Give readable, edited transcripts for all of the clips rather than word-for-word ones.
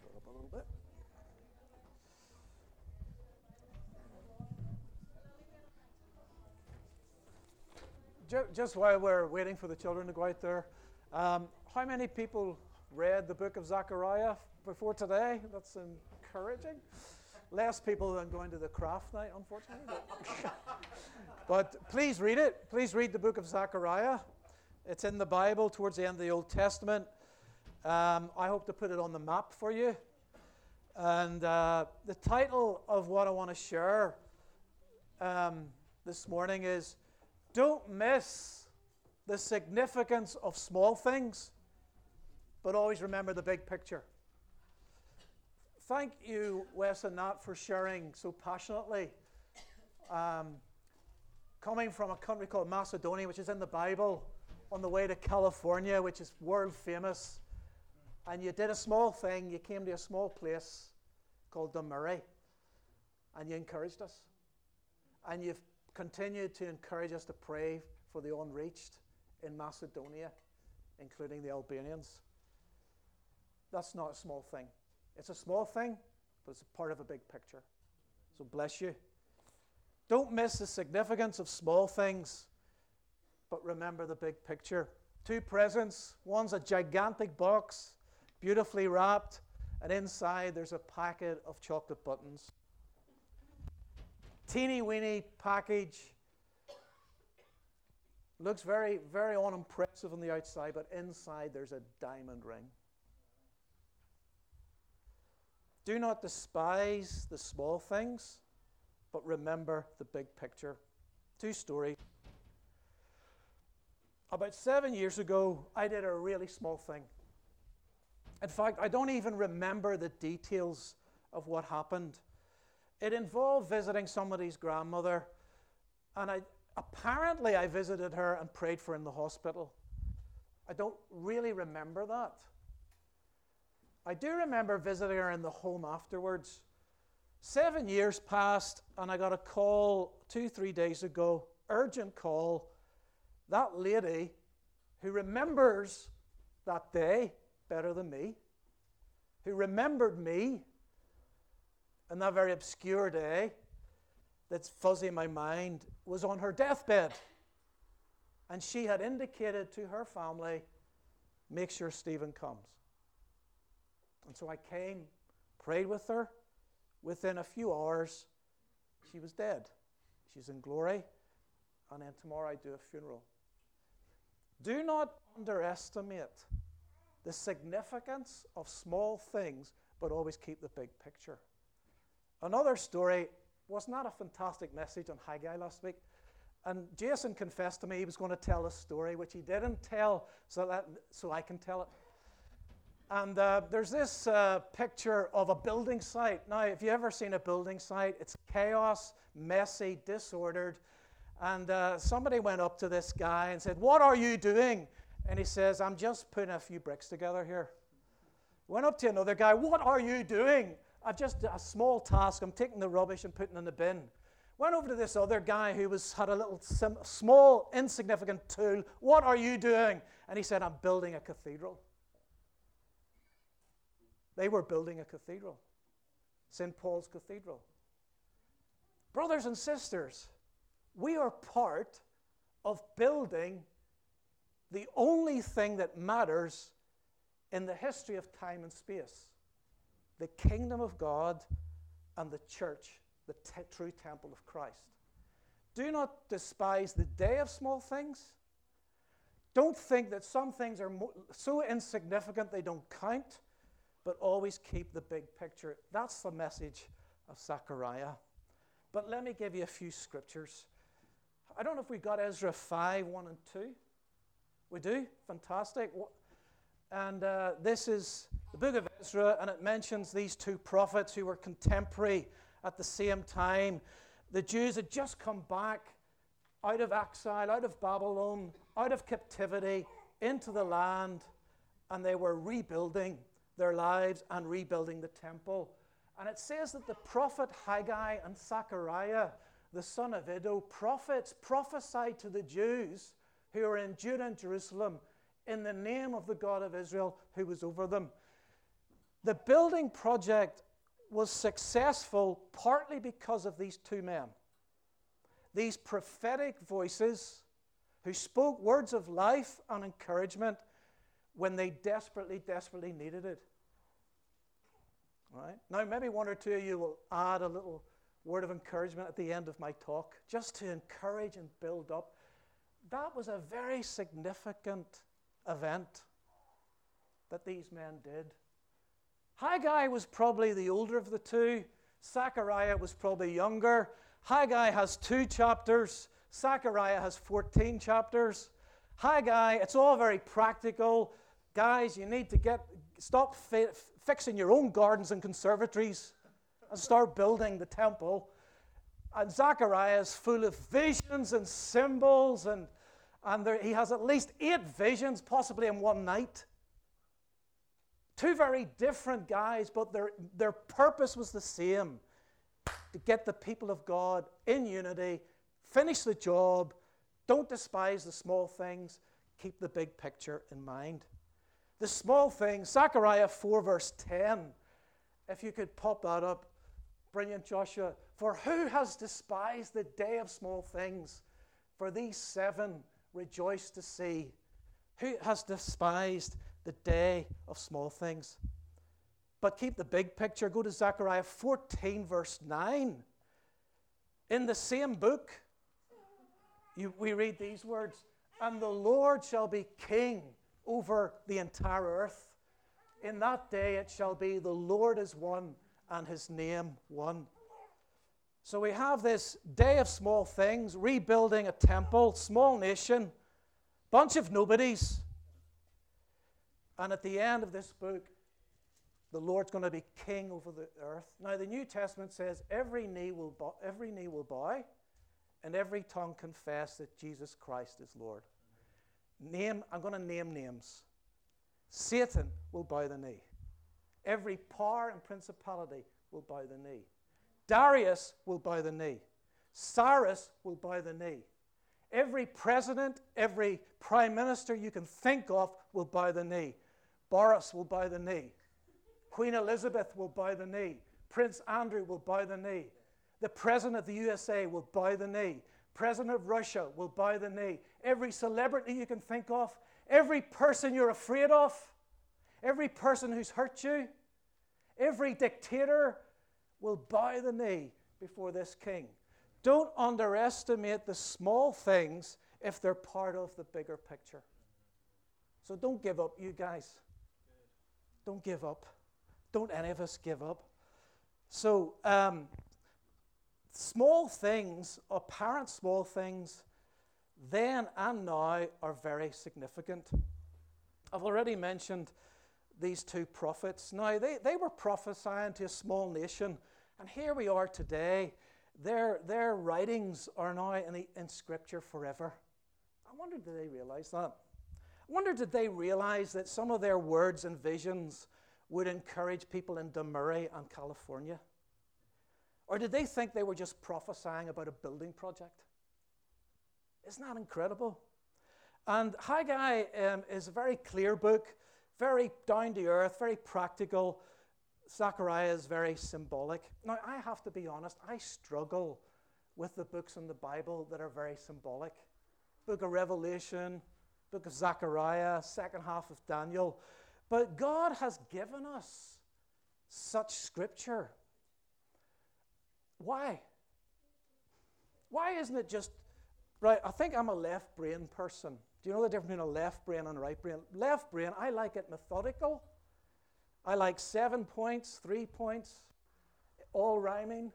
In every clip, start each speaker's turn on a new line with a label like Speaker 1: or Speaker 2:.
Speaker 1: it up a little bit. Just while we're waiting for the children to go out there, how many people read the book of Zechariah before today? That's encouraging. Less people than going to the craft night, unfortunately. But please read it. Please read the book of Zechariah. It's in the Bible towards the end of the Old Testament. I hope to put it on the map for you. And the title of what I want to share this morning is Don't Miss the Significance of Small Things, but always remember the big picture. Thank you, Wes and Nat, for sharing so passionately. Coming from a country called Macedonia, which is in the Bible, on the way to California, which is world famous, and you did a small thing. You came to a small place called Dunmurry, and you encouraged us. And you've continued to encourage us to pray for the unreached in Macedonia, including the Albanians. That's not a small thing. It's a small thing, but it's a part of a big picture. So bless you. Don't miss the significance of small things, but remember the big picture. 2 presents. One's a gigantic box, beautifully wrapped, and inside there's a packet of chocolate buttons. Teeny weeny package. Looks very, very unimpressive on the outside, but inside there's a diamond ring. Do not despise the small things, but remember the big picture. 2 stories. About 7 years ago, I did a really small thing. In fact, I don't even remember the details of what happened. It involved visiting somebody's grandmother, and apparently I visited her and prayed for her in the hospital. I don't really remember that. I do remember visiting her in the home afterwards. 7 years passed, and I got a call 2-3 days ago, urgent call. That lady who remembers that day better than me, who remembered me on that very obscure day that's fuzzy in my mind, was on her deathbed. And she had indicated to her family, make sure Stephen comes. And so I came, prayed with her. Within a few hours, she was dead. She's in glory. And then tomorrow I do a funeral. Do not underestimate the significance of small things, but always keep the big picture. Another story was not a fantastic message on Haggai last week. And Jason confessed to me he was going to tell a story, which he didn't tell, so I can tell it. And there's this picture of a building site. Now, if you've ever seen a building site, it's chaos, messy, disordered. And somebody went up to this guy and said, "What are you doing?" And he says, "I'm just putting a few bricks together here." Went up to another guy, "What are you doing?" "I've just a small task. I'm taking the rubbish and putting it in the bin." Went over to this other guy who had a little small, insignificant tool. "What are you doing?" And he said, "I'm building a cathedral." They were building a cathedral, St. Paul's Cathedral. Brothers and sisters, we are part of building the only thing that matters in the history of time and space, the kingdom of God and the church, the true temple of Christ. Do not despise the day of small things. Don't think that some things are so insignificant they don't count, but always keep the big picture. That's the message of Zechariah. But let me give you a few scriptures. I don't know if we've got Ezra 5, 1 and 2. We do? Fantastic. And this is the book of Ezra, and it mentions these 2 prophets who were contemporary at the same time. The Jews had just come back out of exile, out of Babylon, out of captivity, into the land, and they were rebuilding their lives and rebuilding the temple. And it says that the prophet Haggai and Zechariah, the son of Iddo, prophets prophesied to the Jews who were in Judah and Jerusalem in the name of the God of Israel who was over them. The building project was successful partly because of these two men. These prophetic voices who spoke words of life and encouragement when they desperately, desperately needed it. Right? Now, maybe one or two of you will add a little word of encouragement at the end of my talk, just to encourage and build up. That was a very significant event that these men did. Haggai was probably the older of the two. Zechariah was probably younger. Haggai has 2 chapters. Zechariah has 14 chapters. Haggai, it's all very practical. Guys, you need to stop fixing your own gardens and conservatories and start building the temple. And Zechariah is full of visions and symbols, and he has at least 8 visions, possibly in one night. 2 very different guys, but their purpose was the same: to get the people of God in unity, finish the job, don't despise the small things, keep the big picture in mind. The small things, Zechariah 4 verse 10, if you could pop that up. Brilliant, Joshua. For who has despised the day of small things? For these 7 rejoice to see. Who has despised the day of small things? But keep the big picture. Go to Zechariah 14 verse 9. In the same book, we read these words: and the Lord shall be king over the entire earth. In that day it shall be, the Lord is one and his name one. So we have this day of small things, rebuilding a temple, small nation, bunch of nobodies. And at the end of this book, the Lord's going to be king over the earth. Now the New Testament says every knee will bow and every tongue confess that Jesus Christ is Lord. I'm going to name names. Satan will bow the knee. Every power and principality will bow the knee. Darius will bow the knee. Cyrus will bow the knee. Every president, every prime minister you can think of will bow the knee. Boris will bow the knee. Queen Elizabeth will bow the knee. Prince Andrew will bow the knee. The president of the USA will bow the knee. President of Russia will bow the knee. Every celebrity you can think of, every person you're afraid of, every person who's hurt you, every dictator will bow the knee before this king. Don't underestimate the small things if they're part of the bigger picture. So don't give up, you guys. Don't give up. Don't any of us give up. So, small things, apparent small things, then and now are very significant. I've already mentioned these 2 prophets. Now, they were prophesying to a small nation, and here we are today. Their writings are now in Scripture forever. I wonder, did they realize that? I wonder, did they realize that some of their words and visions would encourage people in Demurray and California? Or did they think they were just prophesying about a building project? Isn't that incredible? And Haggai is a very clear book, very down to earth, very practical. Zechariah is very symbolic. Now, I have to be honest, I struggle with the books in the Bible that are very symbolic. Book of Revelation, book of Zechariah, second half of Daniel. But God has given us such scripture. Why? Why isn't it just, right, I think I'm a left brain person. Do you know the difference between a left brain and a right brain? Left brain, I like it methodical. I like 7 points, 3 points, all rhyming.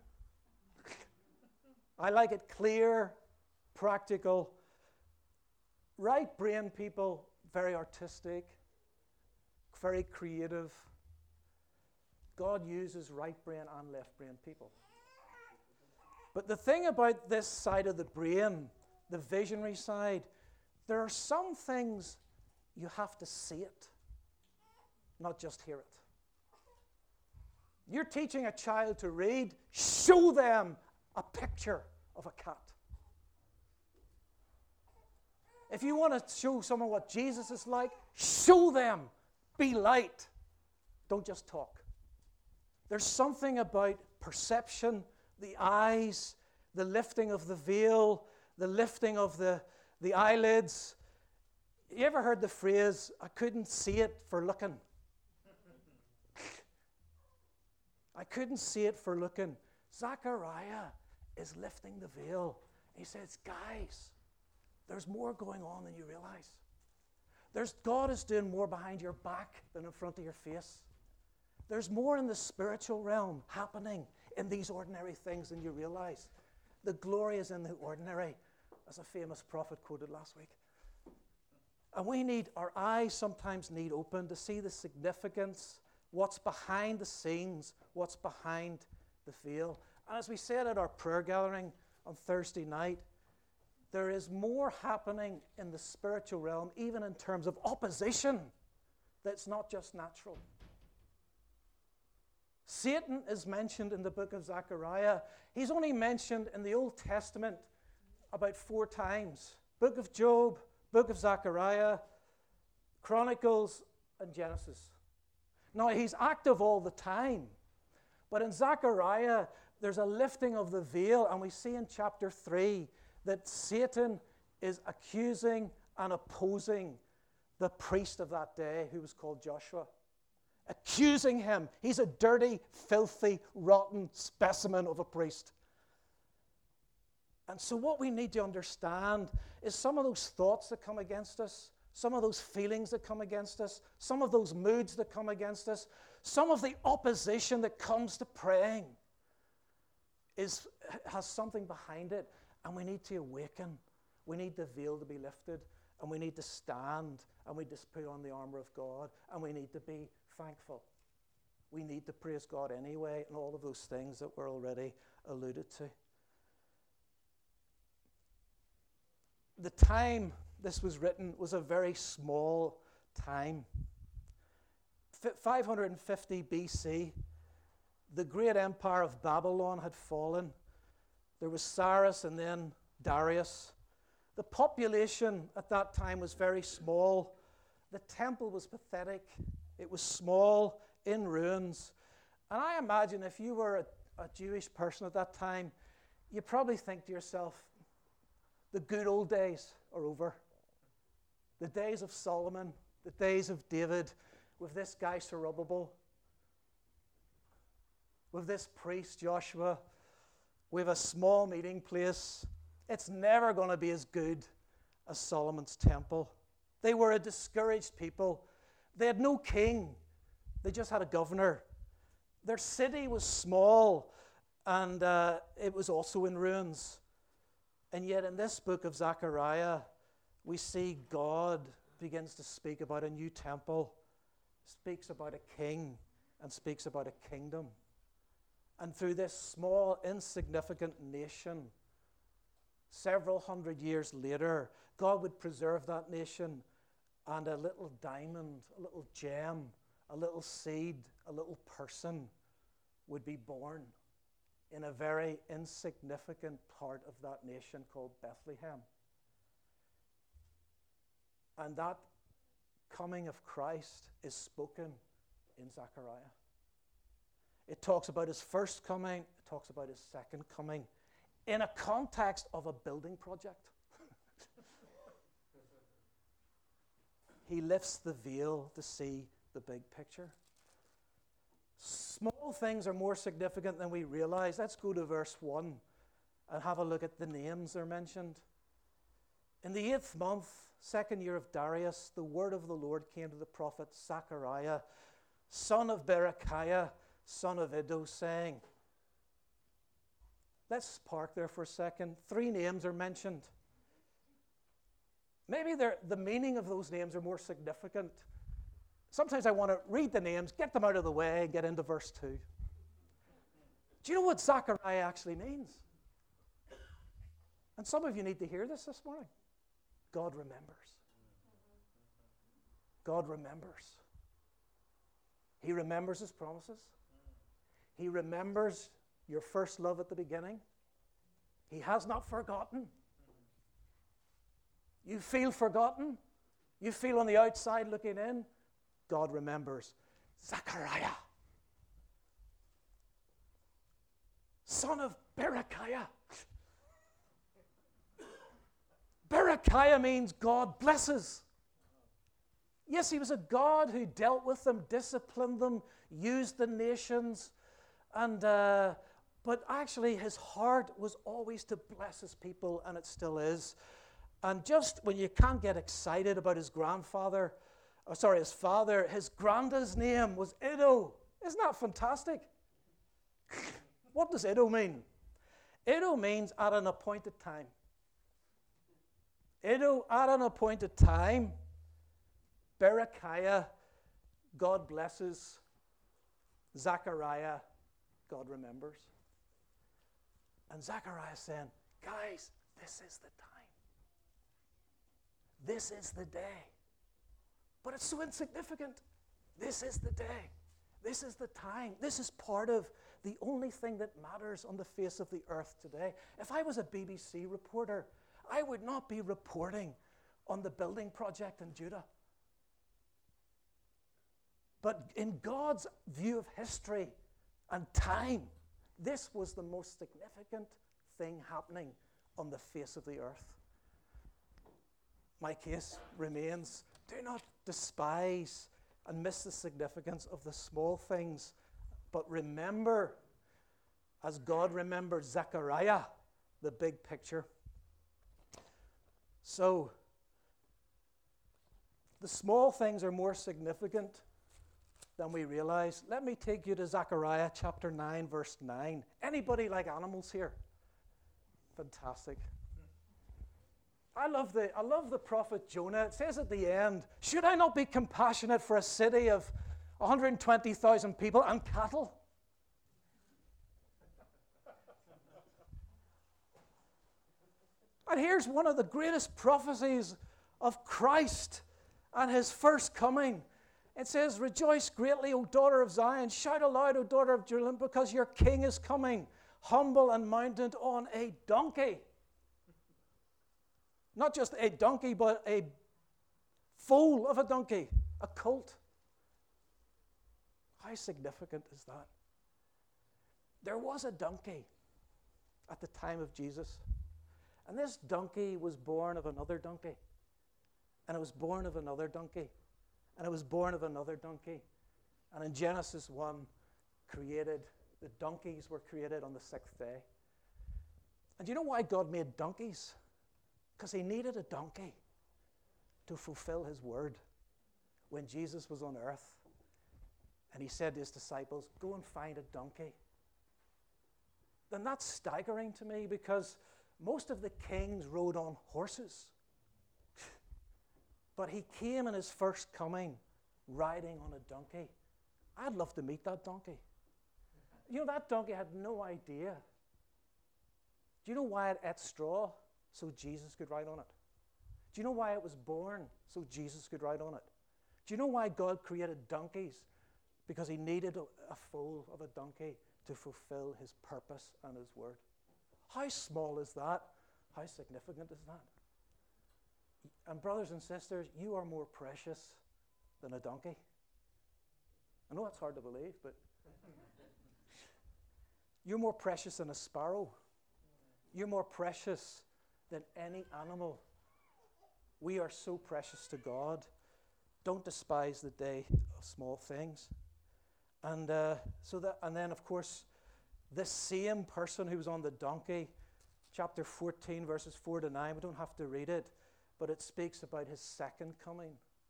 Speaker 1: I like it clear, practical. Right brain people, very artistic, very creative. God uses right brain and left brain people. But the thing about this side of the brain, the visionary side, there are some things you have to see it, not just hear it. You're teaching a child to read, show them a picture of a cat. If you want to show someone what Jesus is like, show them, be light. don't just talk. There's something about perception, the eyes, the lifting of the veil, the lifting of the eyelids. You ever heard the phrase, I couldn't see it for looking? I couldn't see it for looking. Zechariah is lifting the veil. He says, guys, there's more going on than you realize. God is doing more behind your back than in front of your face. There's more in the spiritual realm happening in these ordinary things than you realize. The glory is in the ordinary, as a famous prophet quoted last week. And our eyes sometimes need open to see the significance, what's behind the scenes, what's behind the veil. And as we said at our prayer gathering on Thursday night, there is more happening in the spiritual realm, even in terms of opposition, that's not just natural. Satan is mentioned in the book of Zechariah. He's only mentioned in the Old Testament about 4 times. Book of Job, book of Zechariah, Chronicles, and Genesis. Now, he's active all the time. But in Zechariah, there's a lifting of the veil, and we see in chapter 3 that Satan is accusing and opposing the priest of that day, who was called Joshua. Accusing him. He's a dirty, filthy, rotten specimen of a priest. And so what we need to understand is some of those thoughts that come against us, some of those feelings that come against us, some of those moods that come against us, some of the opposition that comes to praying has something behind it, and we need to awaken. We need the veil to be lifted, and we need to stand, and we just put on the armor of God, and we need to be thankful. We need to praise God anyway, and all of those things that were already alluded to. The time this was written was a very small time. 550 BC, the great empire of Babylon had fallen. There was Cyrus and then Darius. The population at that time was very small. The temple was pathetic. It was small, in ruins. And I imagine if you were a Jewish person at that time, you probably think to yourself, the good old days are over. The days of Solomon, the days of David, with this guy Zerubbabel, with this priest Joshua, with a small meeting place, it's never going to be as good as Solomon's temple. They were a discouraged people. They had no king. They just had a governor. Their city was small, and it was also in ruins. And yet in this book of Zechariah, we see God begins to speak about a new temple, speaks about a king, and speaks about a kingdom. And through this small, insignificant nation, several hundred years later, God would preserve that nation, and a little diamond, a little gem, a little seed, a little person would be born in a very insignificant part of that nation called Bethlehem. And that coming of Christ is spoken in Zechariah. It talks about his first coming, it talks about his second coming, in a context of a building project. He lifts the veil to see the big picture. Small things are more significant than we realize. Let's go to verse 1 and have a look at the names they're mentioned. In the 8th month, 2nd year of Darius, the word of the Lord came to the prophet Zechariah, son of Berechiah, son of Iddo, saying, let's park there for a second. 3 names are mentioned. Maybe the meaning of those names are more significant. Sometimes I want to read the names, get them out of the way, and get into verse 2. Do you know what Zechariah actually means? And some of you need to hear this morning. God remembers. God remembers. He remembers his promises. He remembers your first love at the beginning. He has not forgotten. You feel forgotten. You feel on the outside looking in. God remembers. Zechariah, son of Berechiah. Berechiah means God blesses. Yes, he was a God who dealt with them, disciplined them, used the nations, and but actually his heart was always to bless his people, and it still is. And just when you can't get excited about his father, his granddad's name was Iddo. Isn't that fantastic? What does Iddo mean? Iddo means at an appointed time. Iddo, at an appointed time. Berechiah, God blesses. Zechariah, God remembers. And Zechariah saying, guys, this is the time. This is the day. But it's so insignificant. This is the day. This is the time. This is part of the only thing that matters on the face of the earth today. If I was a BBC reporter, I would not be reporting on the building project in Judah. But in God's view of history and time, this was the most significant thing happening on the face of the earth. My case remains, do not despise and miss the significance of the small things, but remember, as God remembered Zechariah, the big picture. So, the small things are more significant than we realize. Let me take you to Zechariah chapter 9, verse 9. Anybody like animals here? Fantastic. I love the prophet Jonah. It says at the end, should I not be compassionate for a city of 120,000 people and cattle? And here's one of the greatest prophecies of Christ and his first coming. It says, rejoice greatly, O daughter of Zion. Shout aloud, O daughter of Jerusalem, because your king is coming, humble and mounted on a donkey. Not just a donkey, but a foal of a donkey, a colt. How significant is that? There was a donkey at the time of Jesus. And this donkey was born of another donkey. And it was born of another donkey. And it was born of another donkey. And in Genesis 1, the donkeys were created on the sixth day. And do you know why God made donkeys? Because he needed a donkey to fulfill his word when Jesus was on earth. And he said to his disciples, go and find a donkey. Then that's staggering to me, because most of the kings rode on horses. But he came in his first coming riding on a donkey. I'd love to meet that donkey. You know, that donkey had no idea. Do you know why it ate straw? So Jesus could ride on it. Do you know why it was born? So Jesus could ride on it. Do you know why God created donkeys? Because he needed a foal of a donkey to fulfill his purpose and his word. How small is that? How significant is that? And brothers and sisters, you are more precious than a donkey. I know it's hard to believe, but you're more precious than a sparrow. You're more precious than any animal. We are so precious to God. Don't despise the day of small things. And then of course, this same person who was on the donkey, chapter 14, verses 4 to 9, we don't have to read it, but it speaks about his second coming.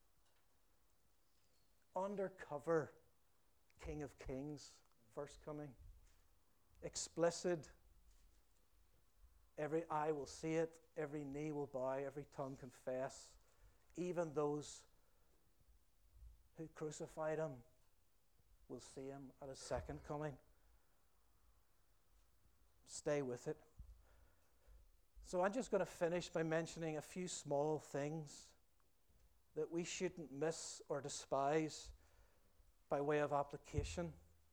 Speaker 1: Undercover King of Kings, first coming. Explicit. Every eye will see it, every knee will bow, every tongue confess. Even those who crucified him will see him at his second coming. Stay with it. So I'm just going to finish by mentioning a few small things that we shouldn't miss or despise by way of application.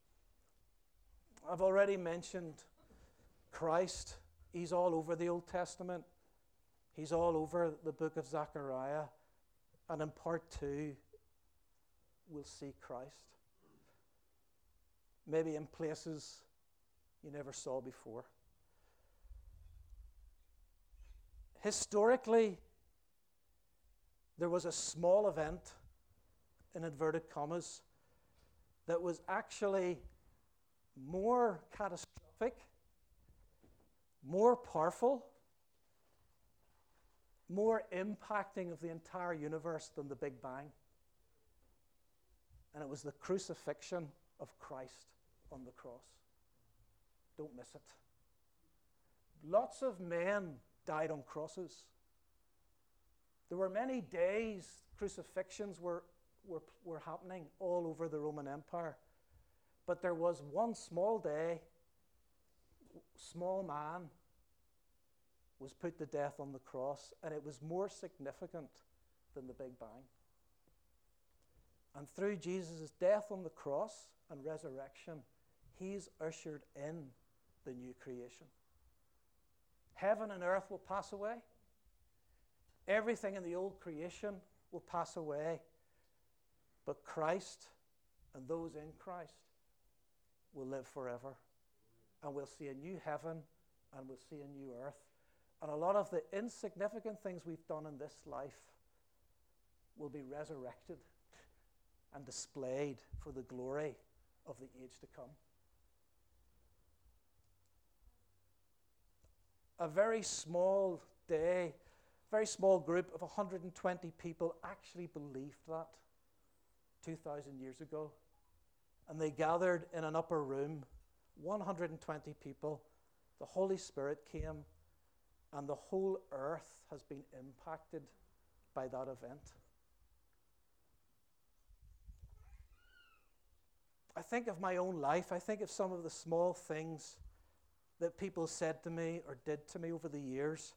Speaker 1: I've already mentioned Christ. He's all over the Old Testament. He's all over the book of Zechariah. And in part 2, we'll see Christ. maybe in places you never saw before. Historically, there was a small event, in inverted commas, that was actually more catastrophic, more powerful, more impacting of the entire universe than the Big Bang. And it was the crucifixion of Christ on the cross. Don't miss it. Lots of men died on crosses. There were many days crucifixions were happening all over the Roman Empire. But there was one small day, small man was put to death on the cross, and it was more significant than the Big Bang. And through Jesus' death on the cross and resurrection, he's ushered in the new creation. Heaven and earth will pass away. Everything in the old creation will pass away. But Christ and those in Christ will live forever. And we'll see a new heaven and we'll see a new earth. And a lot of the insignificant things we've done in this life will be resurrected and displayed for the glory of the age to come. A very small day, very small group of 120 people actually believed that 2,000 years ago. And they gathered in an upper room, 120 people. The Holy Spirit came, and the whole earth has been impacted by that event. I think of my own life. I think of some of the small things that people said to me or did to me over the years.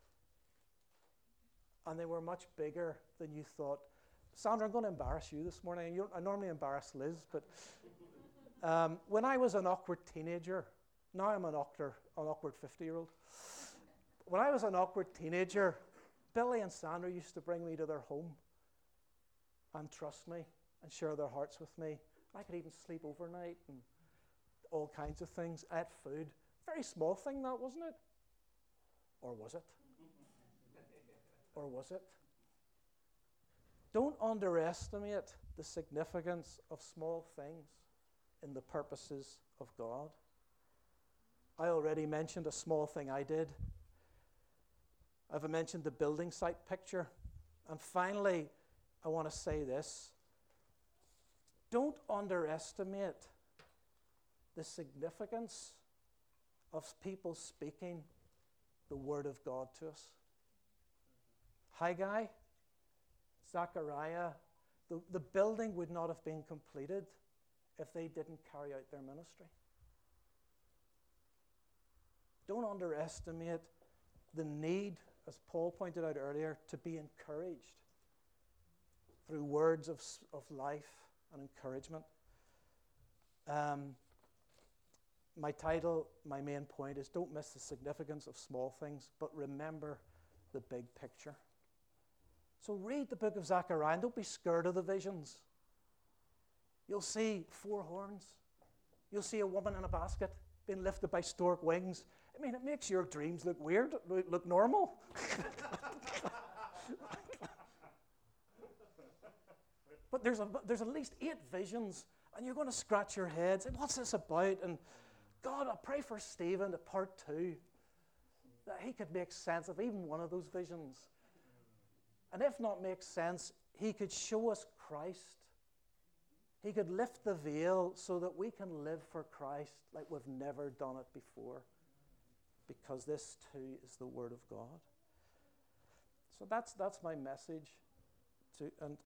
Speaker 1: And they were much bigger than you thought. Sandra, I'm going to embarrass you this morning. I normally embarrass Liz, but when I was an awkward teenager, now I'm an awkward 50-year-old. When I was an awkward teenager, Billy and Sandra used to bring me to their home and trust me and share their hearts with me. I could even sleep overnight and all kinds of things. I had food. Very small thing that, wasn't it? Or was it? Or was it? Don't underestimate the significance of small things in the purposes of God. I already mentioned a small thing I did. I've mentioned the building site picture. And finally, I want to say this. Don't underestimate the significance of people speaking the word of God to us. Haggai, Zechariah, the building would not have been completed if they didn't carry out their ministry. Don't underestimate the need, as Paul pointed out earlier, to be encouraged through words of life and encouragement. My title, my main point is don't miss the significance of small things, but remember the big picture. So read the book of Zechariah and don't be scared of the visions. You'll see 4 horns. You'll see a woman in a basket being lifted by stork wings. I mean, it makes your dreams look weird, look normal. But there's at least 8 visions, and you're going to scratch your heads. And what's this about? And God, I pray for Stephen at part 2, that he could make sense of even one of those visions. And if not make sense, he could show us Christ. He could lift the veil so that we can live for Christ like we've never done it before. Because this too is the Word of God. So that's my message. And